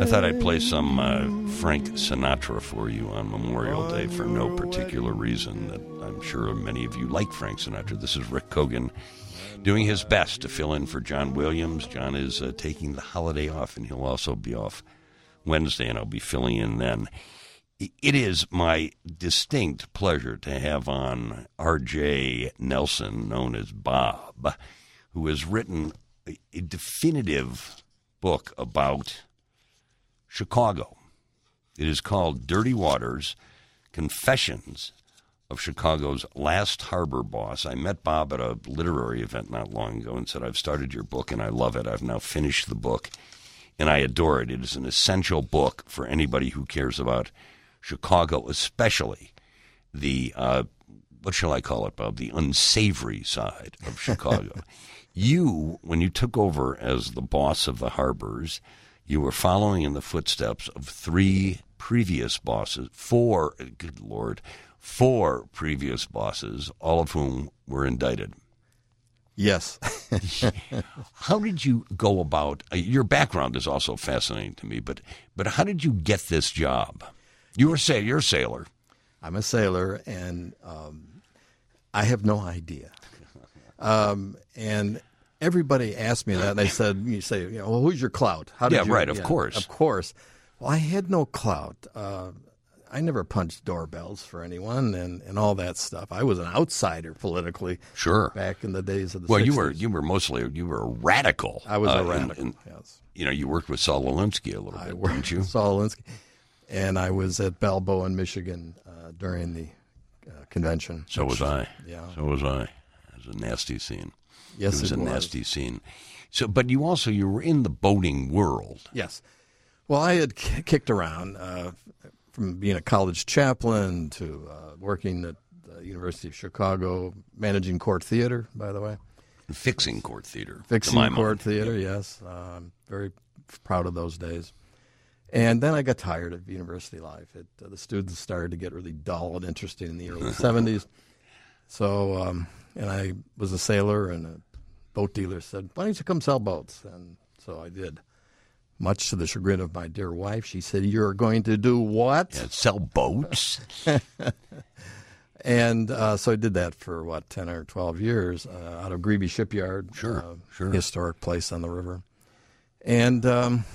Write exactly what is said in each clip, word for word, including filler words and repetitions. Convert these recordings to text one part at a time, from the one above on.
I thought I'd play some uh, Frank Sinatra for you on Memorial Day for no particular reason. That I'm sure many of you like Frank Sinatra. This is Rick Kogan doing his best to fill in for John Williams. John is uh, taking the holiday off, and he'll also be off Wednesday, and I'll be filling in then. It is my distinct pleasure to have on R J Nelson, known as Bob, who has written a, a definitive book about Chicago. It is called Dirty Waters, Confessions of Chicago's Last Harbor Boss. I met Bob at a literary event not long ago and said, I've started your book and I love it. I've now finished the book and I adore it. It is an essential book for anybody who cares about Chicago, especially the, uh, what shall I call it, Bob, the unsavory side of Chicago. You, when you took over as the boss of the harbors, you were following in the footsteps of three previous bosses, four, good Lord, four previous bosses, all of whom were indicted. Yes. How did you go about, uh, your background is also fascinating to me, but but how did you get this job? You were say you're a sailor. I'm a sailor, and um, I have no idea. Um, and everybody asked me that, and they said, "You say, you know, well, who's your clout? How did yeah, you, right. Of yeah, course, of course." Well, I had no clout. Uh, I never punched doorbells for anyone, and, and all that stuff. I was an outsider politically. Sure. Back in the days of the well, sixties. you were you were mostly you were a radical. I was uh, a radical. And, yes. You know, you worked with Saul Alinsky a little I bit, worked didn't you? with Saul Alinsky. And I was at Balboa in Michigan uh, during the uh, convention. So was I. Yeah. So was I. It was a nasty scene. Yes, it was it a was. nasty scene. So, but you also you were in the boating world. Yes. Well, I had k- kicked around uh, from being a college chaplain to uh, working at the University of Chicago, managing Court Theater, by the way. Fixing Court Theater. Fixing Court Theater, yeah. yes. Uh, I'm very proud of those days. And then I got tired of university life. It, uh, the students started to get really dull and interesting in the early seventies. So, um, and I was a sailor, and a boat dealer said, why don't you come sell boats? And so I did. Much to the chagrin of my dear wife, she said, you're going to do what? Yeah, sell boats? And uh, so I did that for, what, ten or twelve years uh, out of Greeby Shipyard. Sure, uh, sure. Historic place on the river. And um,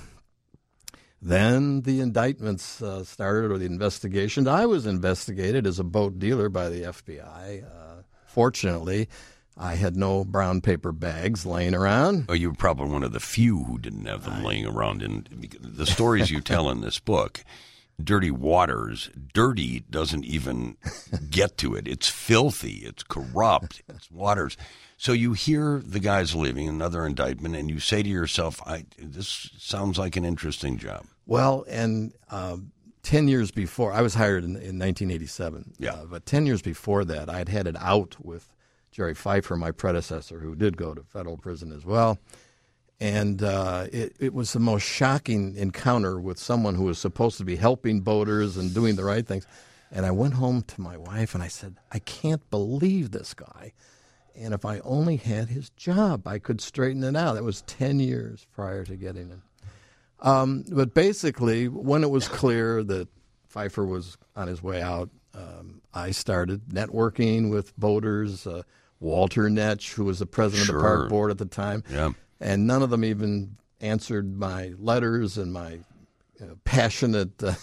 then the indictments uh, started, or the investigation. I was investigated as a boat dealer by the F B I. Uh, fortunately, I had no brown paper bags laying around. Oh, you were probably one of the few who didn't have them I, laying around. In the stories you tell in this book, Dirty Waters, dirty doesn't even get to it. It's filthy. It's corrupt. It's waters. So you hear the guy's leaving, another indictment, and you say to yourself, I, this sounds like an interesting job. Well, and um, ten years before, I was hired in, in nineteen eighty-seven. Yeah. Uh, but ten years before that, I'd had it out with Jerry Pfeiffer, my predecessor, who did go to federal prison as well. And uh, it, it was the most shocking encounter with someone who was supposed to be helping boaters and doing the right things. And I went home to my wife and I said, I can't believe this guy. And if I only had his job, I could straighten it out. That was ten years prior to getting it. Um, but basically, when it was clear that Pfeiffer was on his way out, um, I started networking with boaters, uh, Walter Netsch, who was the president sure. of the park board at the time. Yeah. And none of them even answered my letters and my uh, passionate uh,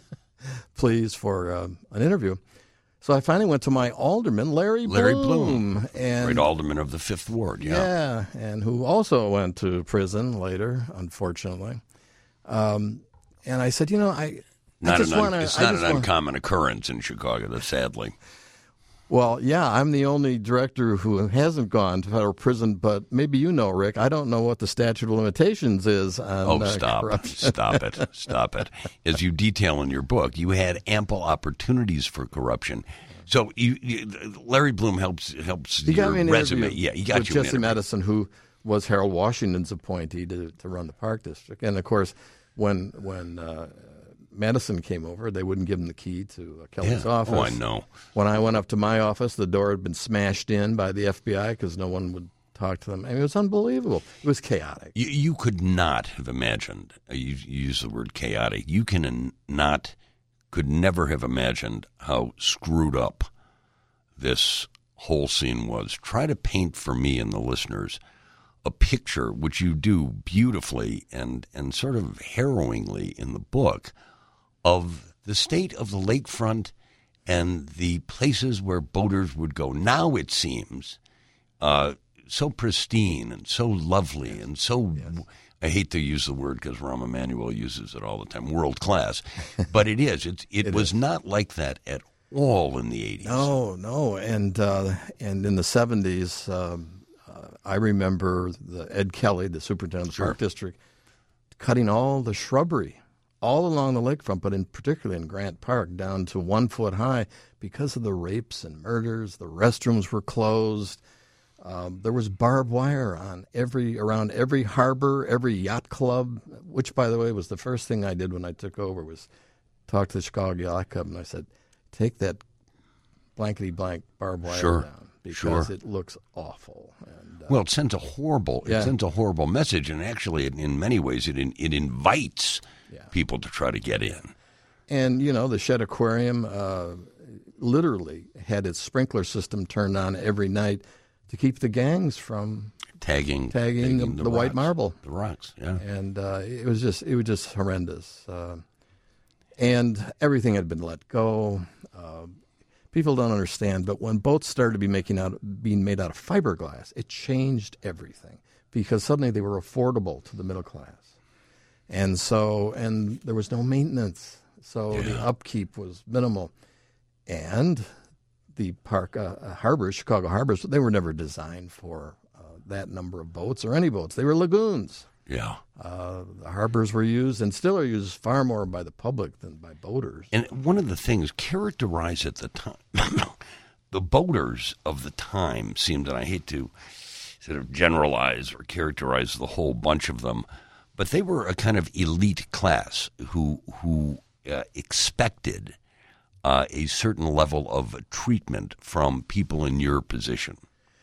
pleas for uh, an interview. So I finally went to my alderman, Larry Bloom. Larry Bloom, and, great alderman of the Fifth Ward, yeah. Yeah, and who also went to prison later, unfortunately. Um, and I said, you know, I, not I just an un- want to... It's not an wanna... uncommon occurrence in Chicago, sadly. Well, yeah, I'm the only director who hasn't gone to federal prison, but maybe you know, Rick, I don't know what the statute of limitations is on Oh, uh, stop. corruption. Stop it. Stop it. As you detail in your book, you had ample opportunities for corruption. So you, you, Larry Bloom helps helps he your got me an resume. interview Yeah, he got with you an Jesse interview. Madison, who was Harold Washington's appointee to, to run the Park District. And, of course, when when uh, Madison came over, they wouldn't give him the key to uh, Kelly's Yeah. office. Oh, I know. When I went up to my office, the door had been smashed in by the F B I because no one would talk to them. I mean, it was unbelievable. It was chaotic. You, you could not have imagined, you, you use the word chaotic, you can not, could never have imagined how screwed up this whole scene was. Try to paint for me and the listeners a picture, which you do beautifully and, and sort of harrowingly in the book, of the state of the lakefront and the places where boaters would go. Now it seems uh, so pristine and so lovely and so, yes. I hate to use the word because Rahm Emanuel uses it all the time, world class, but it is. It, it, it was is. not like that at all in the eighties. No, no. And, uh, and in the seventies, um, uh, I remember the Ed Kelly, the superintendent of the sure. Park District, cutting all the shrubbery all along the lakefront, but in particularly in Grant Park, down to one foot high because of the rapes and murders. The restrooms were closed. Um, there was barbed wire on every around every harbor, every yacht club, which, by the way, was the first thing I did when I took over, was talk to the Chicago Yacht Club, and I said, take that blankety-blank barbed wire sure. down because sure. it looks awful. And, uh, well, it sends a horrible, yeah. it sends a horrible message, and actually, in, in many ways, it it invites yeah. people to try to get in. And, you know, the Shedd Aquarium uh, literally had its sprinkler system turned on every night to keep the gangs from tagging, tagging, tagging the, the, the white marble. The rocks, yeah. And uh, it was just it was just horrendous. Uh, and everything had been let go. Uh, people don't understand, but when boats started to be making out being made out of fiberglass, it changed everything because suddenly they were affordable to the middle class. And so, and there was no maintenance, so yeah. the upkeep was minimal. And the park uh, harbors, Chicago harbors, they were never designed for uh, that number of boats or any boats. They were lagoons. Yeah. Uh, the harbors were used and still are used far more by the public than by boaters. And one of the things characterized at the time, the boaters of the time seemed, and I hate to sort of generalize or characterize the whole bunch of them, but they were a kind of elite class who who uh, expected uh, a certain level of treatment from people in your position.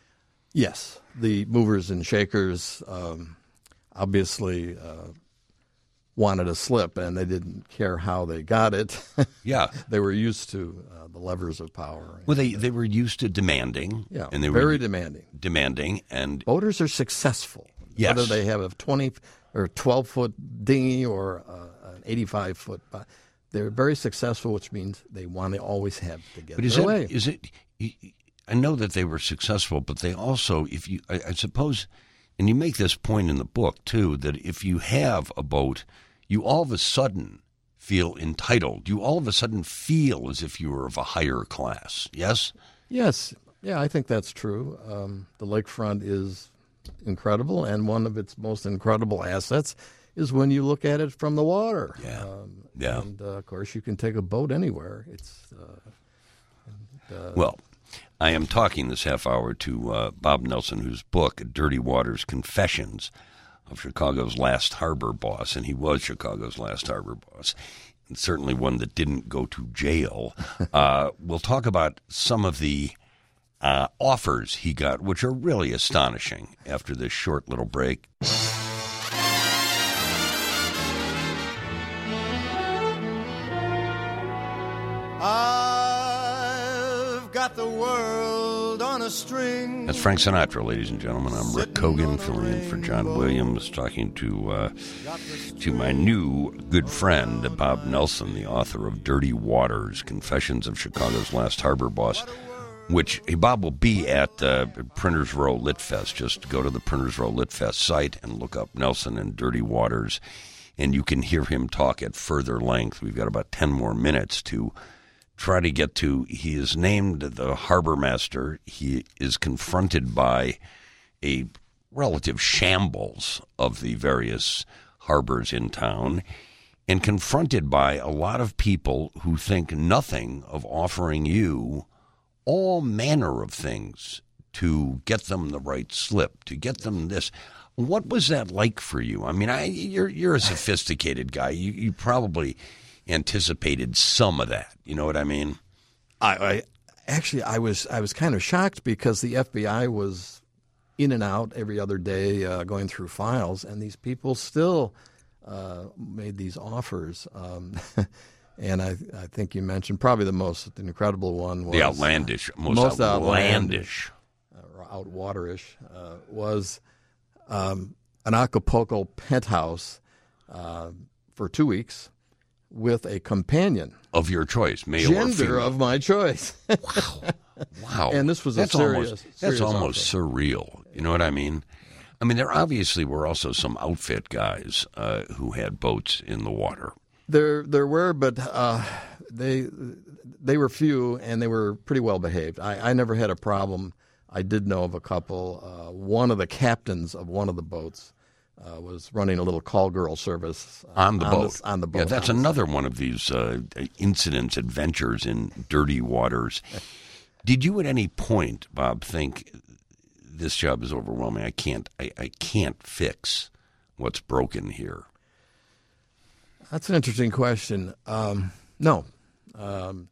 Yes, the movers and shakers um, obviously uh, wanted a slip, and they didn't care how they got it. Yeah, they were used to uh, the levers of power. Well, they, they were used to demanding. Yeah, and they very were demanding. Demanding, and boaters are successful. Yes. Whether they have a twenty or twelve foot dinghy or uh, an eighty-five foot, they're very successful, which means they want to always have to get but is their it, way. Is it? I know that they were successful, but they also, if you, I, I suppose, and you make this point in the book too, that if you have a boat, you all of a sudden feel entitled. You all of a sudden feel as if you were of a higher class. Yes. Yes. Yeah, I think that's true. Um, the lakefront is incredible, and one of its most incredible assets is when you look at it from the water. Yeah, um, yeah. And, uh, of course, you can take a boat anywhere. It's uh, and, uh, Well, I am talking this half hour to uh, Bob Nelson, whose book, Dirty Waters, Confessions of Chicago's Last Harbor Boss, and he was Chicago's last harbor boss, and certainly one that didn't go to jail. uh, we'll talk about some of the Uh, offers he got, which are really astonishing after this short little break. I've got the world on a string. That's Frank Sinatra, ladies and gentlemen. I'm Rick Kogan, filling in for John Williams, talking to uh, to my new good friend, Bob Nelson, the author of Dirty Waters, Confessions of Chicago's Last Harbor Boss, which hey, Bob will be at uh, Printers Row Lit Fest. Just go to the Printers Row Lit Fest site and look up Nelson and Dirty Waters, and you can hear him talk at further length. We've got about ten more minutes to try to get to. He is named the harbor master. He is confronted by a relative shambles of the various harbors in town, and confronted by a lot of people who think nothing of offering you all manner of things to get them the right slip, to get them this. What was that like for you? I mean, I, you're you're a sophisticated guy. You you probably anticipated some of that. You know what I mean? I, I actually I was I was kind of shocked because the F B I was in and out every other day, uh, going through files, and these people still uh, made these offers. Um, and I, I think you mentioned probably the most incredible one was the outlandish, most, most outlandish, outlandish uh, outwaterish uh, was um, an Acapulco penthouse uh, for two weeks with a companion of your choice, male or gender female. of my choice. Wow. Wow. And this was a that's serious, almost, serious That's almost offer. surreal. You know what I mean? I mean, there obviously were also some outfit guys uh, who had boats in the water. There, there were, but uh, they they were few, and they were pretty well behaved. I, I never had a problem. I did know of a couple. Uh, one of the captains of one of the boats uh, was running a little call girl service uh, On the on boat. The, on the boat. Yeah, that's on the another one of these uh, incidents, adventures in dirty waters. Did you at any point, Bob, think this job is overwhelming? I can't, I, I can't fix what's broken here. That's an interesting question. Um, no. Um,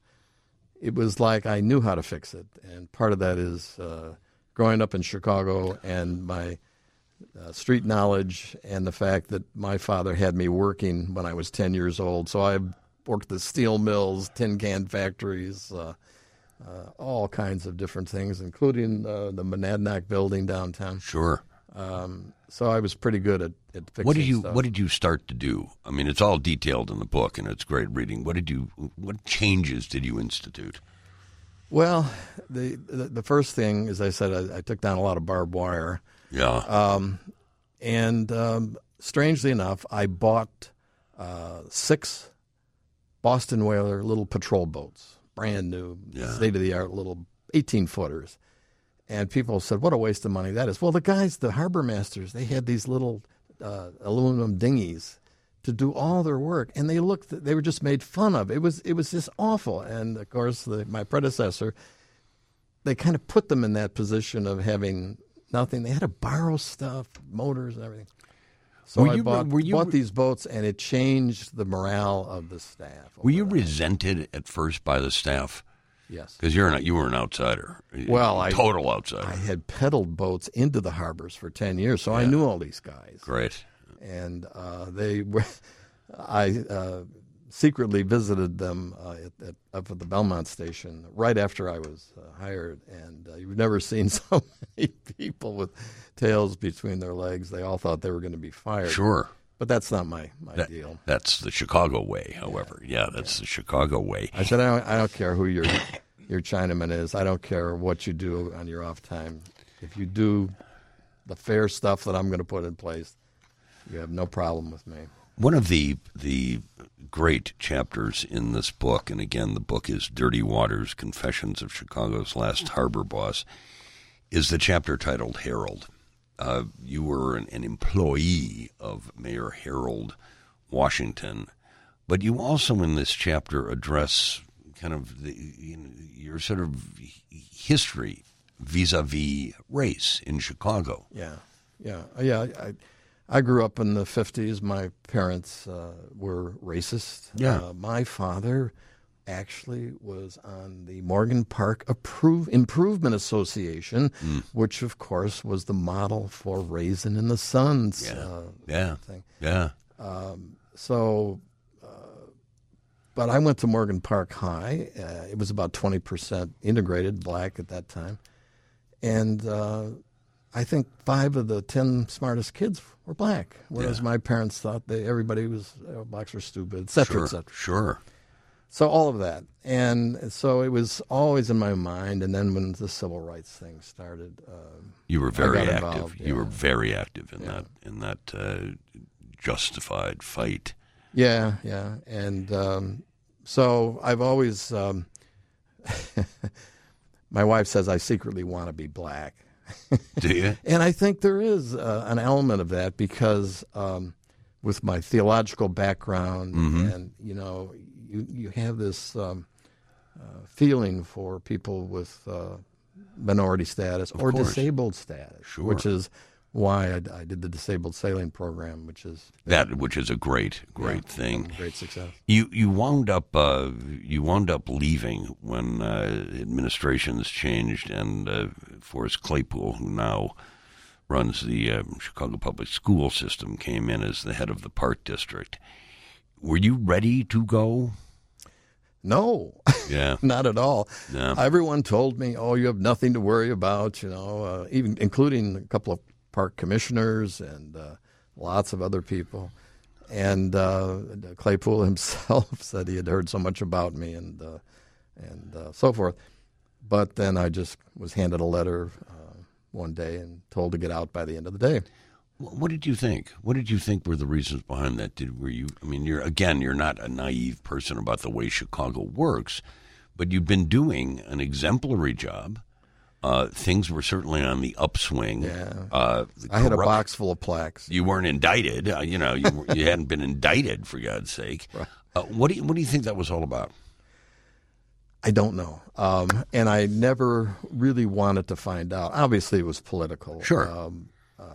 it was like I knew how to fix it. And part of that is uh, growing up in Chicago and my uh, street knowledge and the fact that my father had me working when I was ten years old. So I worked the steel mills, tin can factories, uh, uh, all kinds of different things, including uh, the Monadnock building downtown. Sure. Um, so I was pretty good at, at fixing What did you stuff. What did you start to do? I mean, it's all detailed in the book, and it's great reading. What did you What changes did you institute? Well, the, the the first thing, as I said, I, I took down a lot of barbed wire, Yeah. um, and um, strangely enough, I bought uh, six Boston Whaler little patrol boats, brand new, Yeah. state of the art little eighteen footers. And people said, "What a waste of money that is." Well, the guys, the harbor masters, they had these little uh, aluminum dinghies to do all their work, and they looked, they were just made fun of. It was it was just awful. And of course, the, my predecessor, they kind of put them in that position of having nothing. They had to borrow stuff, motors and everything. So Were I you- bought, were you- bought these boats, and it changed the morale of the staff. Were you overall. resented at first by the staff? Yes. Because you're an, you were an outsider. Well, I- total outsider. I had peddled boats into the harbors for ten years, so I knew all these guys. Great. And uh, they were, I uh, secretly visited them uh, at, at, up at the Belmont station right after I was uh, hired, and uh, you've never seen so many people with tails between their legs. They all thought they were going to be fired. Sure. But that's not my, my That- deal. That's the Chicago way, however. Yeah, that's the Chicago way. I said, I don't, I don't care who your your Chinaman is. I don't care what you do on your off time. If you do the fair stuff that I'm going to put in place, you have no problem with me. One of the the great chapters in this book, and again, the book is Dirty Waters, Confessions of Chicago's Last Harbor Boss, is the chapter titled Harold. Uh, you were an, an employee of Mayor Harold Washington, but you also in this chapter address kind of the, you know, your sort of history vis-a-vis race in Chicago. Yeah, yeah, yeah. I, I grew up in the fifties. My parents uh, were racist. Yeah. Uh, my father actually was on the Morgan Park Approve, Improvement Association, Mm. which, of course, was the model for Raisin in the Sun's Yeah. uh, Yeah, thing. yeah. So, uh, but I went to Morgan Park High. Uh, it was about twenty percent integrated black at that time. And uh, I think five of the ten smartest kids were black, whereas Yeah. my parents thought they, everybody was, uh, blacks were stupid, et cetera, Sure, et cetera. sure. So all of that. And so it was always in my mind. And then when the civil rights thing started, um, You were very got active. involved, You were yeah. very active in Yeah. that in that uh, justified fight. yeah, yeah. And um, so I've always, um, my wife says I secretly want to be black. Do you? And I think there is uh, an element of that because um, with my theological background Mm-hmm. and, you know, you, you have this um, uh, feeling for people with uh, minority status or course. disabled status, Sure. which is why I, I did the disabled sailing program, which is That which is a great, great yeah, thing. great success. You you wound up uh, you wound up leaving when uh, administrations changed, and uh, Forrest Claypool, who now runs the uh, Chicago Public School System, came in as the head of the Park District. Were you ready to go? No, Yeah. not at all. No. Everyone told me, "Oh, you have nothing to worry about," you know, uh, even including a couple of park commissioners and uh, lots of other people. And uh, Claypool himself said he had heard so much about me and uh, and uh, so forth. But then I just was handed a letter uh, one day and told to get out by the end of the day. What did you think? What did you think were the reasons behind that? Did were you? I mean, you're again, you're not a naive person about the way Chicago works, but you've been doing an exemplary job. Uh, things were certainly on the upswing. Yeah, uh, I had a box full of plaques. You weren't indicted. Uh, you know, you, you hadn't been indicted, for God's sake. Right. Uh, what do you What do you think that was all about? I don't know, um, and I never really wanted to find out. Obviously, it was political. Sure. Um,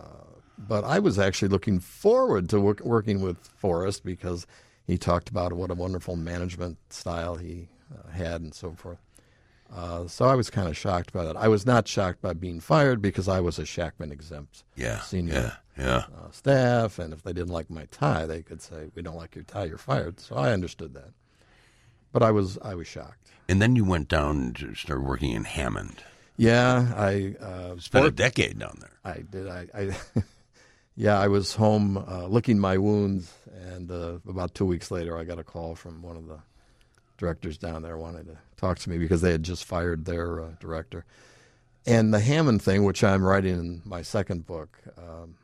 But I was actually looking forward to work, working with Forrest because he talked about what a wonderful management style he uh, had and so forth. Uh, so I was kind of shocked by that. I was not shocked by being fired because I was a Shackman exempt Yeah. senior Yeah. Yeah. uh, staff, and if they didn't like my tie, they could say, "We don't like your tie, you're fired." So I understood that. But I was I was shocked. And then you went down to start working in Hammond. Yeah, I uh, Spent a decade down there. I did. I, I yeah, I was home uh, licking my wounds, and uh, about two weeks later, I got a call from one of the directors down there wanting to talk to me because they had just fired their uh, director. And the Hammond thing, which I'm writing in my second book, um,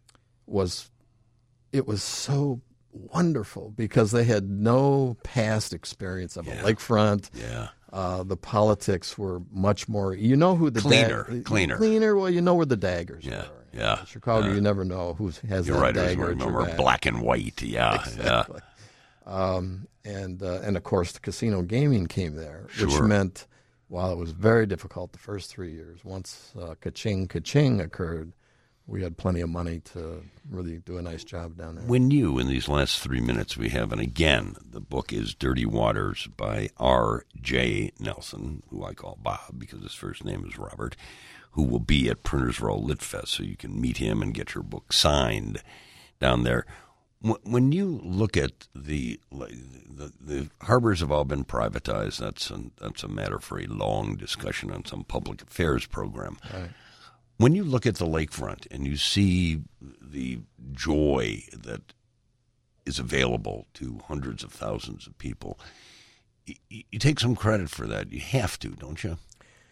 was it was so wonderful because they had no past experience of Yeah. a lakefront. Yeah. Uh, the politics were much more. You know who the Cleaner, dag- cleaner. Cleaner. Well, you know where the daggers Yeah, are. yeah, In Chicago, yeah. you never know who has You're that right. It was dagger more, at your more back. black and white. Yeah. Exactly. Um, and uh, and of course, the casino gaming came there, which Sure. meant while it was very difficult the first three years, once uh, ka-ching, ka-ching occurred, we had plenty of money to really do a nice job down there. When you, in these last three minutes we have, and again, the book is Dirty Waters by R J Nelson, who I call Bob because his first name is Robert, who will be at Printers Row Lit Fest, so you can meet him and get your book signed down there. When you look at the the, the harbors have all been privatized. That's a, that's a matter for a long discussion on some public affairs program. Right. When you look at the lakefront and you see the joy that is available to hundreds of thousands of people, you, you take some credit for that. You have to, don't you?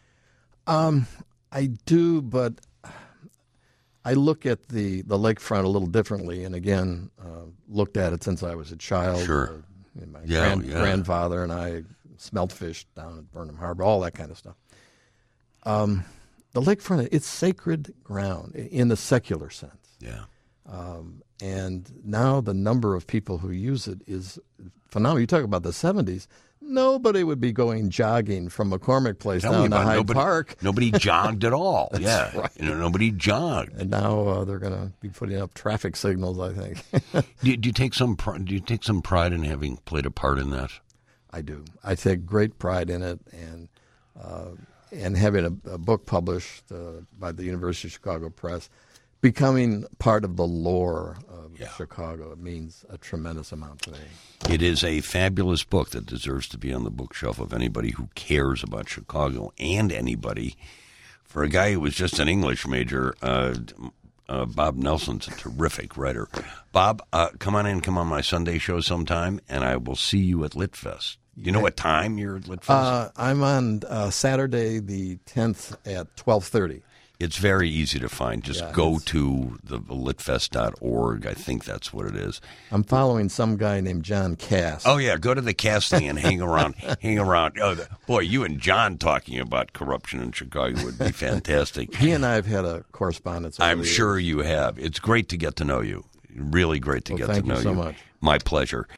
Um, I do, but I look at the, the lakefront a little differently, and again, uh, looked at it since I was a child. Sure. Uh, my Yeah, grand, yeah. grandfather and I smelt fish down at Burnham Harbor, all that kind of stuff. Um, the lakefront, it's sacred ground in the secular sense. Yeah. Um, and now the number of people who use it is phenomenal. You talk about the seventies, nobody would be going jogging from McCormick Place Tell me down to about Hyde nobody, Park. Nobody jogged at all. yeah. right. You know, nobody jogged. And now uh, they're going to be putting up traffic signals, I think. Do, do you take some pri- do you take some pride in having played a part in that? I do. I take great pride in it, and uh, and having a, a book published uh, by the University of Chicago Press, becoming part of the lore of Yeah. Chicago, it means a tremendous amount to me. It is a fabulous book that deserves to be on the bookshelf of anybody who cares about Chicago and anybody. For a guy who was just an English major, uh, uh, Bob Nelson's a terrific writer. Bob, uh, come on in, come on my Sunday show sometime, and I will see you at Lit Fest. Do you know what time you're at Lit Fest? Uh, I'm on uh, Saturday the tenth at twelve thirty. It's very easy to find. Just Yeah, go it's- to the litfest dot org. I think that's what it is. I'm following some guy named John Cass. Oh yeah, go to the casting and hang around. hang around. Oh, the, boy, you and John talking about corruption in Chicago would be fantastic. He and I have had a correspondence. over I'm the years. sure you have. It's great to get to know you. Really great to Well, get thank to know you so much. My pleasure.